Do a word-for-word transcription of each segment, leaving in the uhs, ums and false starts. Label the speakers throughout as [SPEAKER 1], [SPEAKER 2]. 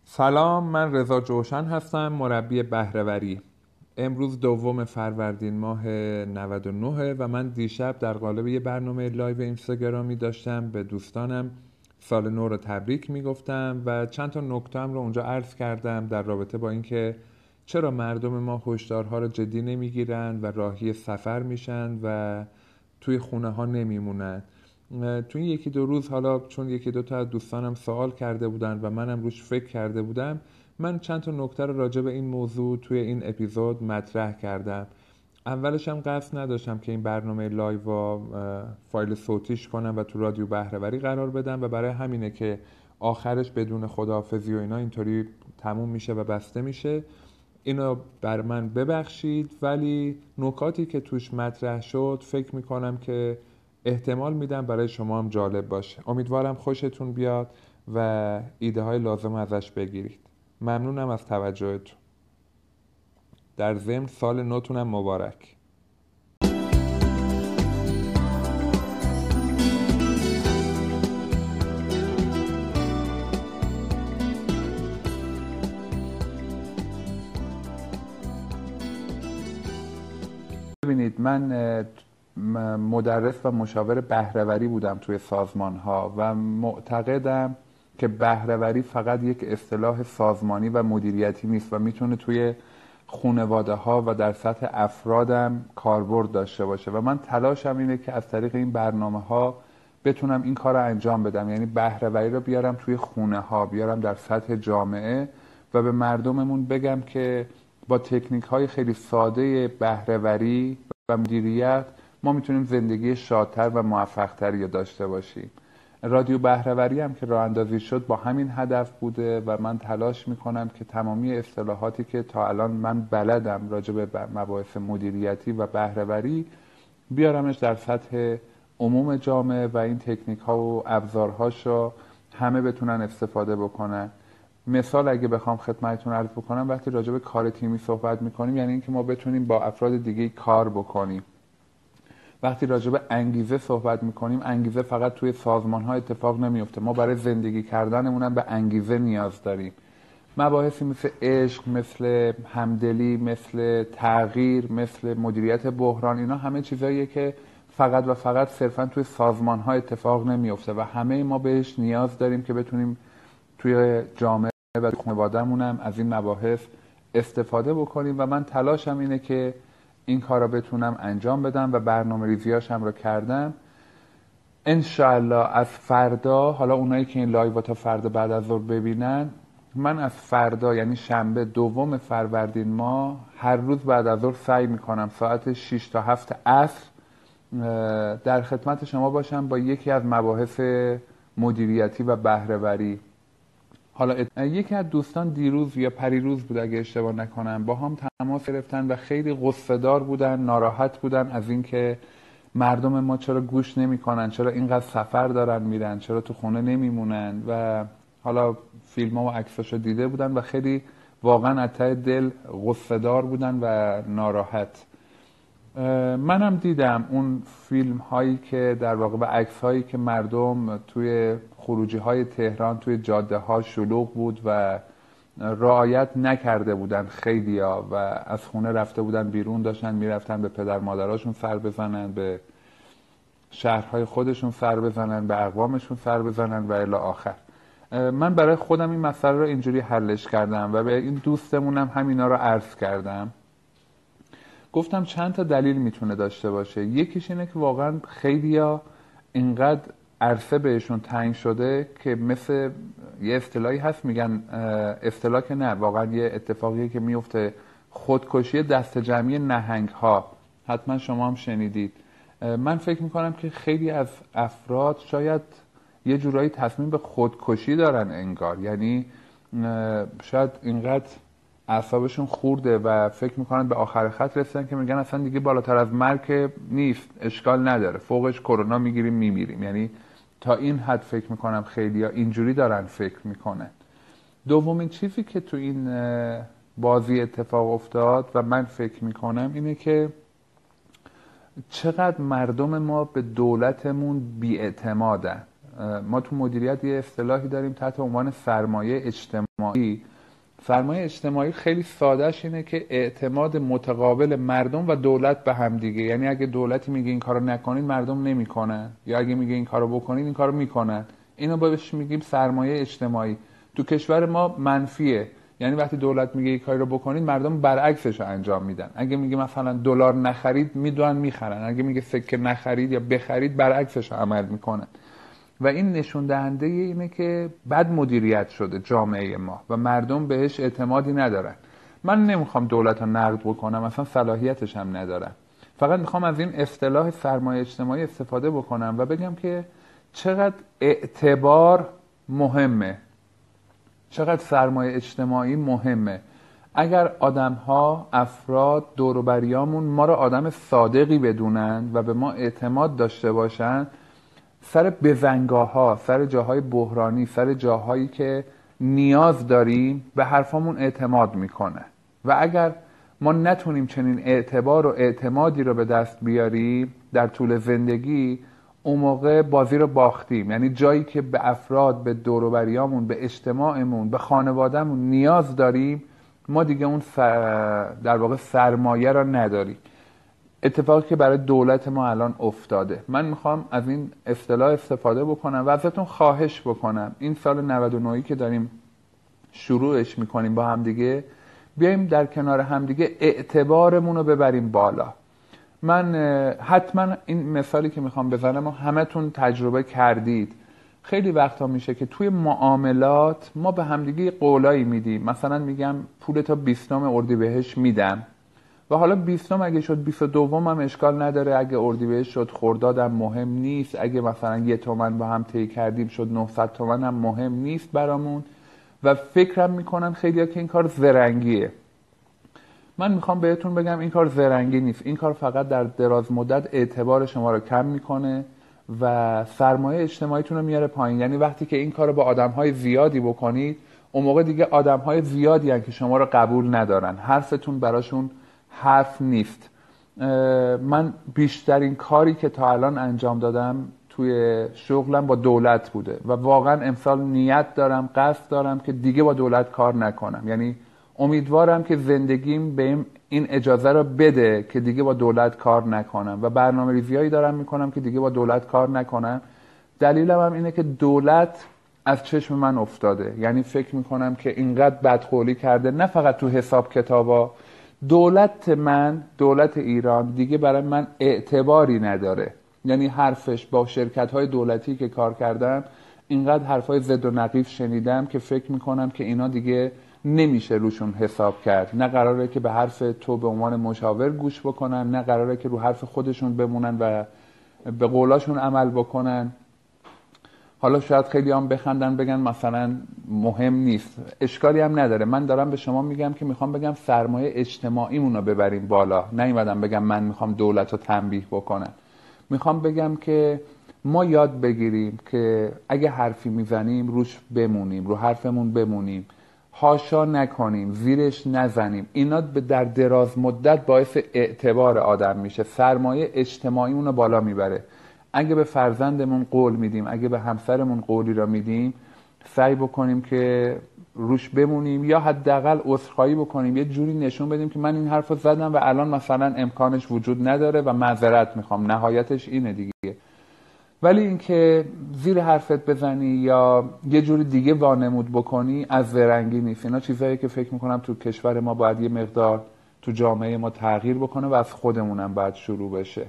[SPEAKER 1] سلام، من رضا جوشن هستم، مربی بهره‌وری. امروز دوم فروردین ماه نود و نه و من دیشب در قالب یه برنامه لایو اینستاگرامی داشتم به دوستانم سال نو رو تبریک میگفتم و چند تا نکته‌ام رو اونجا عرض کردم در رابطه با اینکه چرا مردم ما هشدارها رو جدی نمیگیرن و راهی سفر میشن و توی خونه ها نمیمونن. توی یکی دو روز، حالا چون یکی دو تا از دوستانم سوال کرده بودن و منم روش فکر کرده بودم، من چند تا نکته رو راجع به این موضوع توی این اپیزود مطرح کردم. اولش هم قصد نداشتم که این برنامه لایو و فایل صوتیش کنم و تو رادیو بهره‌وری قرار بدم و برای همینه که آخرش بدون خداحافظی و اینا اینطوری تموم میشه و بسته میشه. اینو بر من ببخشید، ولی نکاتی که توش مطرح شد فکر میکنم که احتمال میدم برای شما هم جالب باشه. امیدوارم خوشتون بیاد و ایده های لازم ازش بگیرید. ممنونم از توجهتون. در ضمن سال نوتونم مبارک. ببینید، من مدرس و مشاور بهره‌وری بودم توی سازمان ها و معتقدم که بهره‌وری فقط یک اصطلاح سازمانی و مدیریتی نیست و میتونه توی خانواده ها و در سطح افرادم کاربرد داشته باشه و من تلاشم اینه که از طریق این برنامه ها بتونم این کار رو انجام بدم، یعنی بهره‌وری رو بیارم توی خونه ها، بیارم در سطح جامعه و به مردممون بگم که با تکنیک های خیلی ساده بهره‌وری و مدیریت ما میتونیم زندگی شادتر و موفقتری داشته باشیم. رادیو بهره‌وری هم که راه اندازی شد با همین هدف بوده و من تلاش میکنم که تمامی اصطلاحاتی که تا الان من بلدم راجع به مباحث مدیریتی و بهره‌وری بیارمش در سطح عموم جامعه و این تکنیک ها و ابزارهاش رو همه بتونن استفاده بکنن. مثال اگه بخوام خدمتتون عرض بکنم، وقتی راجع به کار تیمی صحبت میکنیم یعنی اینکه ما بتونیم با افراد دیگه کار بکنیم. وقتی راجع به انگیزه صحبت میکنیم، انگیزه فقط توی سازمان ها اتفاق نمیفته، ما برای زندگی کردنمون هم به انگیزه نیاز داریم. مباحثی مثل عشق، مثل همدلی، مثل تغییر، مثل مدیریت بحران، اینا همه چیزاییه که فقط و فقط صرفا توی سازمان ها اتفاق نمیفته و همه ما بهش نیاز داریم که بتونیم توی جامعه و خانواده‌مون هم از این مباحث استفاده بکنیم و من تلاشم اینه که این کار را بتونم انجام بدم و برنامه ریزیاش هم رو کردم. انشاءالله از فردا، حالا اونایی که این لایو تا فردا بعد از ظهر ببینن، من از فردا یعنی شنبه دوم فروردین ماه هر روز بعد از ظهر سعی میکنم ساعت شش تا هفت عصر در خدمت شما باشم با یکی از مباحث مدیریتی و بهره‌وری. حالا یکی از دوستان دیروز یا پریروز بود اگه اشتباه نکنم با هم تماس گرفتن و خیلی غصه‌دار بودن، ناراحت بودن از اینکه مردم ما چرا گوش نمی‌کنن، چرا اینقدر سفر دارن میرن، چرا تو خونه نمیمونن و حالا فیلم‌ها و عکساشو دیده بودن و خیلی واقعا از ته دل غصه‌دار بودن و ناراحت. منم دیدم اون فیلم هایی که در واقع و عکس هایی که مردم توی خروجی های تهران توی جاده ها شلوغ بود و رعایت نکرده بودن خیلیا و از خونه رفته بودن بیرون، داشتن میرفتن به پدر مادراشون سر بزنن، به شهرهای خودشون سر بزنن، به اقوامشون سر بزنن و الی آخر. من برای خودم این مسئله رو اینجوری حلش کردم و به این دوستمونم همینا رو عرض کردم. گفتم چند تا دلیل میتونه داشته باشه. یکیش اینه که واقعا خیلیا اینقدر عرصه بهشون تعیین شده که مثل یه اصطلاحی هست میگن، اصطلاح که نه، واقعا یه اتفاقیه که میفته، خودکشی دست جمعی نهنگ ها. حتما شما هم شنیدید. من فکر میکنم که خیلی از افراد شاید یه جورایی تصمیم به خودکشی دارن انگار، یعنی شاید اینقدر اعصابشون خورده و فکر میکنن به آخر خط رسیدن که میگن اصلا دیگه بالاتر از مرگ نیست، اشکال نداره، فوقش کرونا میگیریم میمیریم. یعنی تا این حد فکر میکنم خیلیا اینجوری دارن فکر میکنن. دومین چیزی که تو این بازی اتفاق افتاد و من فکر میکنم اینه که چقدر مردم ما به دولتمون بی‌اعتمادن. ما تو مدیریت یه اصطلاحی داریم تحت عنوان سرمایه اجتماعی. سرمایه اجتماعی خیلی سادهش اینه که اعتماد متقابل مردم و دولت به هم دیگه. یعنی اگه دولتی میگه این کارو نکنین، مردم نمیکنن، یا اگه میگه این کارو بکنین، این کارو میکنن. اینو بهش میگیم سرمایه اجتماعی. تو کشور ما منفیه، یعنی وقتی دولت میگه این کاری رو بکنین، مردم برعکسش رو انجام میدن. اگه میگه مثلا دلار نخرید، میدونن میخرن. اگه میگه سکه نخرید یا بخرید، برعکسش رو عمل میکنن. و این نشون دهنده اینه که بد مدیریت شده جامعه ما و مردم بهش اعتمادی ندارن. من نمیخوام دولت رو نقد بکنم، اصلا صلاحیتش هم ندارم. فقط میخوام از این اصطلاح سرمایه اجتماعی استفاده بکنم و بگم که چقدر اعتبار مهمه، چقدر سرمایه اجتماعی مهمه. اگر آدم‌ها، افراد، دور و بریامون ما رو آدم صادقی بدونن و به ما اعتماد داشته باشن، سر بزنگاه‌ها، سر جاهای بحرانی، سر جاهایی که نیاز داریم، به حرفامون اعتماد میکنه. و اگر ما نتونیم چنین اعتبار و اعتمادی رو به دست بیاریم در طول زندگی، اون موقع بازی رو باختیم. یعنی جایی که به افراد، به دور و بریامون، به اجتماعمون، به خانوادهمون نیاز داریم، ما دیگه اون در واقع سرمایه رو نداریم. اتفاقی که برای دولت ما الان افتاده. من میخوام از این اصطلاح استفاده بکنم و ازتون خواهش بکنم این سال نود و نه که داریم شروعش میکنیم با همدیگه، بیایم در کنار همدیگه اعتبارمون رو ببریم بالا. من حتما این مثالی که میخوام بزنم و همتون تجربه کردید. خیلی وقتا میشه که توی معاملات ما به همدیگه قولایی میدیم. مثلا میگم پولتا بیستم اردیبهشت میدم و حالا بیستم اگه شد بیست و دوم هم اشکال نداره، اگه اردیبهشت شد خردادم مهم نیست، اگه مثلا یه تومن با هم طی کردیم شد نهصد تومن هم مهم نیست برامون. و فکرم میکنن خیلیا که این کار زرنگیه. من میخوام بهتون بگم این کار زرنگی نیست. این کار فقط در دراز مدت اعتبار شما رو کم میکنه و سرمایه اجتماعیتون رو میاره پایین. یعنی وقتی که این کار رو با آدمهای زیادی بکنید، اون موقع دیگه آدمهای زیادی هستن که شما رو قبول ندارن، حرفتون براشون حرف نیست. من بیشترین کاری که تا الان انجام دادم توی شغلم با دولت بوده و واقعا امسال نیت دارم، قصد دارم که دیگه با دولت کار نکنم. یعنی امیدوارم که زندگیم به این اجازه رو بده که دیگه با دولت کار نکنم و برنامه ریزیایی دارم میکنم که دیگه با دولت کار نکنم. دلیلم هم اینه که دولت از چشم من افتاده. یعنی فکر میکنم که اینقدر بدقولی کرده، نه فقط تو حساب کتابا. دولت من، دولت ایران دیگه برای من اعتباری نداره. یعنی حرفش با شرکت‌های دولتی که کار کردم، اینقدر حرفای ضد و نقیض شنیدم که فکر میکنم که اینا دیگه نمیشه روشون حساب کرد. نه قراره که به حرف تو به عنوان مشاور گوش بکنن، نه قراره که رو حرف خودشون بمونن و به قولاشون عمل بکنن. حالا شاید خیلی هم بخندن بگن مثلا مهم نیست، اشکالی هم نداره. من دارم به شما میگم که میخوام بگم سرمایه اجتماعیمون رو ببریم بالا. نیومدم بگم من میخوام دولت رو تنبیه بکنم. میخوام بگم که ما یاد بگیریم که اگه حرفی میزنیم روش بمونیم، رو حرفمون بمونیم، هاشا نکنیم، زیرش نزنیم. اینا در دراز مدت باعث اعتبار آدم میشه، سرمایه اجتماعی اونو بالا میبره. اگه به فرزندمون قول میدیم، اگه به همسرمون قولی را میدیم، سعی بکنیم که روش بمونیم یا حداقل عذرخواهی بکنیم، یه جوری نشون بدیم که من این حرفو زدم و الان مثلا امکانش وجود نداره و معذرت میخوام. نهایتش اینه دیگه. ولی اینکه زیر حرفت بزنی یا یه جوری دیگه وانمود بکنی از زرنگی نیست. اینا چیزایی که فکر میکنم تو کشور ما باید یه مقدار تو جامعه ما تغییر بکنه و از خودمونم باید شروع بشه.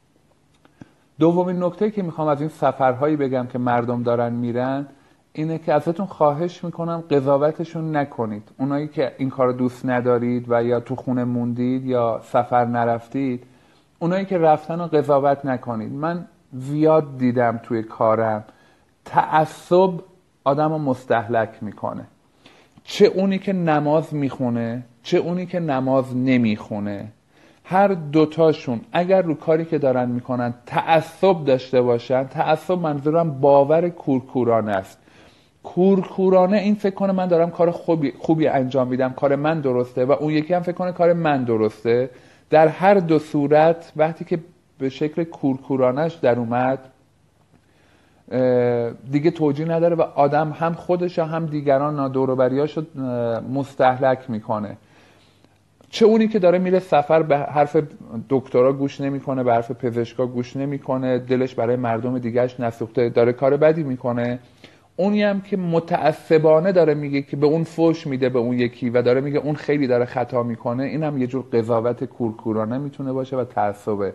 [SPEAKER 1] دومین نکته که میخوام از این سفرهایی بگم که مردم دارن میرن اینه که ازتون خواهش میکنم قضاوتشون نکنید. اونایی که این کارو دوست ندارید و یا تو خونه موندید یا سفر نرفتید، اونایی که رفتن رو قضاوت نکنید. من زیاد دیدم توی کارم تعصب آدم رو مستهلک میکنه. چه اونی که نماز میخونه، چه اونی که نماز نمیخونه، هر دوتاشون اگر رو کاری که دارن میکنن تعصب داشته باشن، تعصب منظورم باور کورکورانه است. کورکورانه این فکر کنه من دارم کار خوبی, خوبی انجام میدم، کار من درسته، و اون یکی هم فکر کنه کار من درسته. در هر دو صورت وقتی که به شکل کورکورانش در اومد، دیگه توجیه نداره و آدم هم خودش هم دیگران دور و بریاشو مستهلک میکنه. چه اونی که داره میره سفر به حرف دکترا گوش نمیکنه، به حرف پزشکا گوش نمیکنه، دلش برای مردم دیگهش نسوخته، داره کار بدی میکنه. اونی هم که متعصبانه داره میگه که به اون فوش میده به اون یکی و داره میگه اون خیلی داره خطا میکنه، این هم یه جور قضاوت کورکورانه میتونه باشه و تعصبه.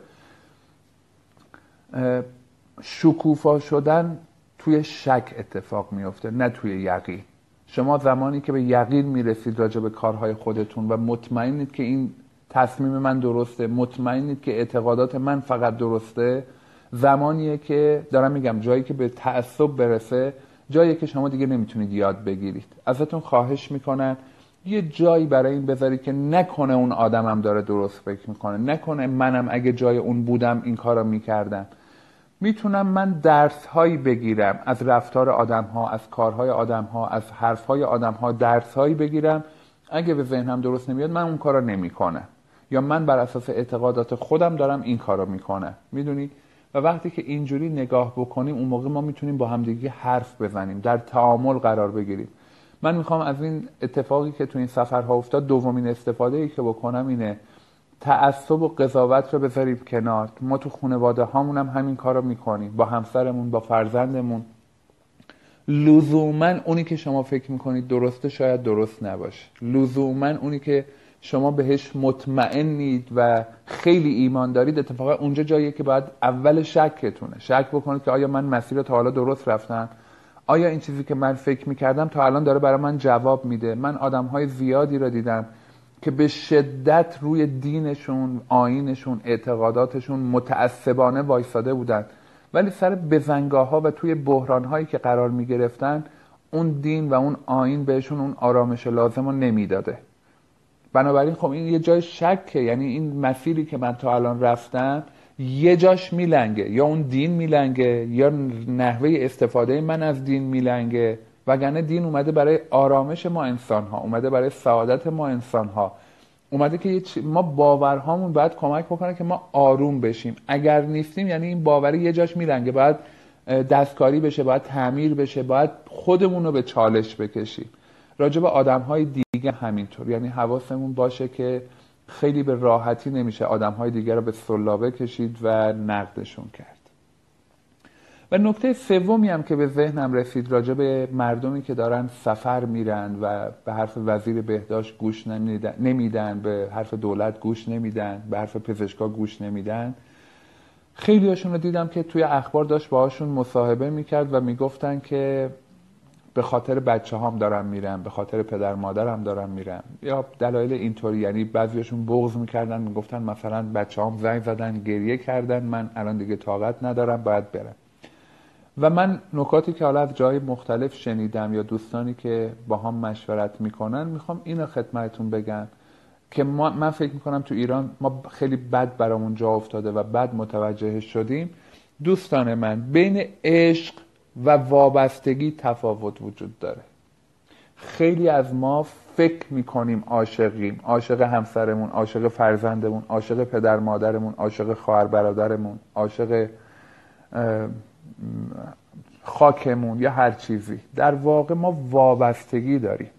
[SPEAKER 1] شکوفا شدن توی شک اتفاق میفته، نه توی یقین. شما زمانی که به یقین میرسید راجع به کارهای خودتون و مطمئنید که این تصمیم من درسته، مطمئنید که اعتقادات من فقط درسته، زمانیه که دارم میگم جایی که به تعصب برسه، جایی که شما دیگه نمیتونید یاد بگیرید. ازتون خواهش میکنم یه جایی برای این بذارید که نکنه اون آدمم داره درست فکر میکنه، نکنه منم اگه جای اون بودم این کارو میکردم. میتونم من درس هایی بگیرم از رفتار آدم ها، از کارهای آدم ها، از حرف های آدم ها، درس هایی بگیرم. اگه به ذهنم درست نمیاد من اون کارو نمیکنم، یا من بر اساس اعتقادات خودم دارم این کارو میکنم. میدونی؟ و وقتی که اینجوری نگاه بکنیم اون موقع ما میتونیم با همدیگه حرف بزنیم، در تعامل قرار بگیریم. من میخوام از این اتفاقی که تو این سفرها افتاد دومین استفاده ای که بکنم اینه تعصب و قضاوت رو بذاریم کنار. ما تو خانواده هامون هم همین کار رو میکنیم، با همسرمون، با فرزندمون. لزوما اونی که شما فکر میکنید درسته شاید درست نباشه، لزوما اونی که شما بهش مطمئنید و خیلی ایمان دارید اتفاقا اونجا جاییه که باید اول شکتونه شک بکنید که آیا من مسیر تا حالا درست رفتم، آیا این چیزی که من فکر میکردم تا الان داره برای من جواب میده. من آدمهای زیادی رو دیدم که به شدت روی دینشون، آیینشون، اعتقاداتشون متعصبانه وایساده بودن، ولی سر بزنگاه ها و توی بحران هایی که قرار می گرفتن اون دین و اون آیین بهشون اون آرامش لازم رو نمیداده. بنابراین خب این یه جای شکه، یعنی این مسیری که من تا الان رفتم یه جاش میلنگه، یا اون دین میلنگه یا نحوه استفاده من از دین میلنگه. وگرنه دین اومده برای آرامش ما انسان ها، اومده برای سعادت ما انسان ها، اومده که ما باورهامون باید کمک بکنه که ما آروم بشیم. اگر نیستیم یعنی این باوری یه جاش میلنگه، باید دستکاری بشه، باید تعمیر بشه، باید خودمون رو به چالش بکشیم. راجع به آدم‌های دیگه همینطور، یعنی حواسمون باشه که خیلی به راحتی نمیشه آدم‌های دیگه رو به سلابه کشید و نقدشون کرد. و نکته سومی هم که به ذهنم رسید راجع به مردمی که دارن سفر میرن و به حرف وزیر بهداشت گوش نمیدن، به حرف دولت گوش نمیدن، به حرف پزشکا گوش نمیدن. خیلی هاشون رو دیدم که توی اخبار داشت باهاشون مصاحبه میکرد و میگفتن که به خاطر بچه هام دارم میرم، به خاطر پدر مادرم دارم میرم، یا دلایل اینطوری. یعنی بعضیاشون بغض میکردن، میگفتن مثلا بچه هام زنگ زدن گریه کردن، من الان دیگه طاقت ندارم باید برم. و من نکاتی که حالا از جای مختلف شنیدم یا دوستانی که با هم مشورت میکنن میخوام اینو خدمتتون بگم که ما من فکر میکنم تو ایران ما خیلی بد برامون جا افتاده و بد متوجه شدیم. دوستان من، بین عشق و وابستگی تفاوت وجود داره. خیلی از ما فکر میکنیم عاشقیم، عاشق همسرمون، عاشق فرزندمون، عاشق پدر مادرمون، عاشق خواهر برادرمون، عاشق خاکمون یا هر چیزی. در واقع ما وابستگی داریم.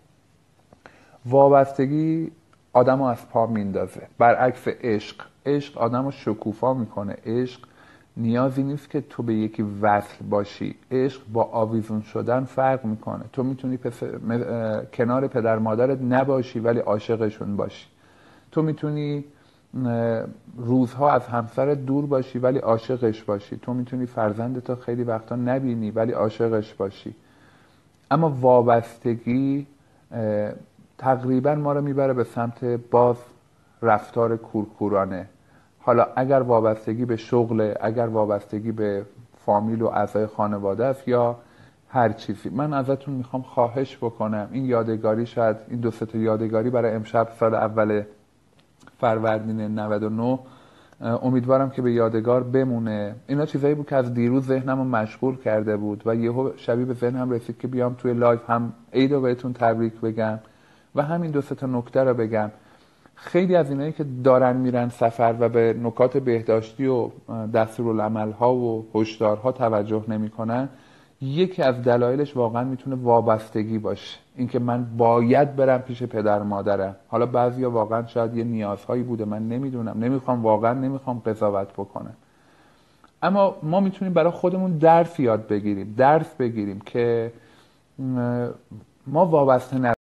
[SPEAKER 1] وابستگی آدمو از پا میندازه، برعکس عشق. عشق آدمو شکوفا میکنه. عشق نیازی نیست که تو به یکی وصل باشی. عشق با آویزون شدن فرق میکنه. تو میتونی پس... کنار پدر مادرت نباشی ولی عاشقشون باشی. تو میتونی روزها از همسرت دور باشی ولی عاشقش باشی. تو میتونی فرزندتو خیلی وقتا نبینی ولی عاشقش باشی. اما وابستگی تقریبا ما رو میبره به سمت باز رفتار کورکورانه. حالا اگر وابستگی به شغل، اگر وابستگی به فامیل و اعضای خانواده است یا هر چیزی، من ازتون میخوام خواهش بکنم این یادگاری، شاید این دو سه تا یادگاری برای امشب سال اول فروردین نود و نه، امیدوارم که به یادگار بمونه. اینا چیزایی بود که از دیروز ذهنمو مشغول کرده بود و یهو شبیه به ذهنم رسید که بیام توی لایف هم عیدو بهتون تبریک بگم و همین دو سه تا نکته رو بگم. خیلی از اینایی که دارن میرن سفر و به نکات بهداشتی و دستورالعمل‌ها و هشدارها توجه نمی‌کنن، یکی از دلایلش واقعا میتونه وابستگی باشه، اینکه من باید برم پیش پدر مادرم. حالا بعضیا واقعا شاید یه نیازهایی بوده، من نمیدونم، نمیخوام، واقعا نمیخوام قضاوت بکنم. اما ما میتونیم برای خودمون درس یاد بگیریم، درس بگیریم که ما وابسته نباشیم.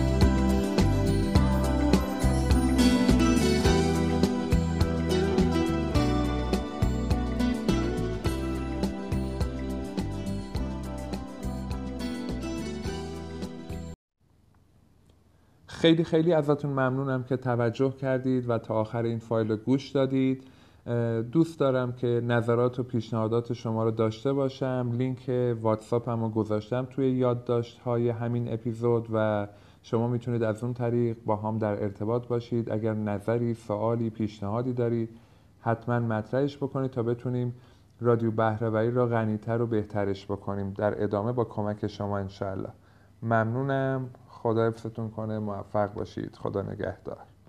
[SPEAKER 1] خیلی خیلی ازتون ممنونم که توجه کردید و تا آخر این فایل گوش دادید. دوست دارم که نظرات و پیشنهادات شما رو داشته باشم. لینک واتساپم رو گذاشتم توی یادداشت‌های همین اپیزود و شما میتونید از اون طریق با هم در ارتباط باشید. اگر نظری، سوالی، پیشنهادی دارید حتما مطرحش بکنید تا بتونیم رادیو بهره‌وری را غنی‌تر و بهترش بکنیم در ادامه با کمک شما انشالله. ممنونم. خدا حفظتون کنه، موفق باشید. خدا نگهدار.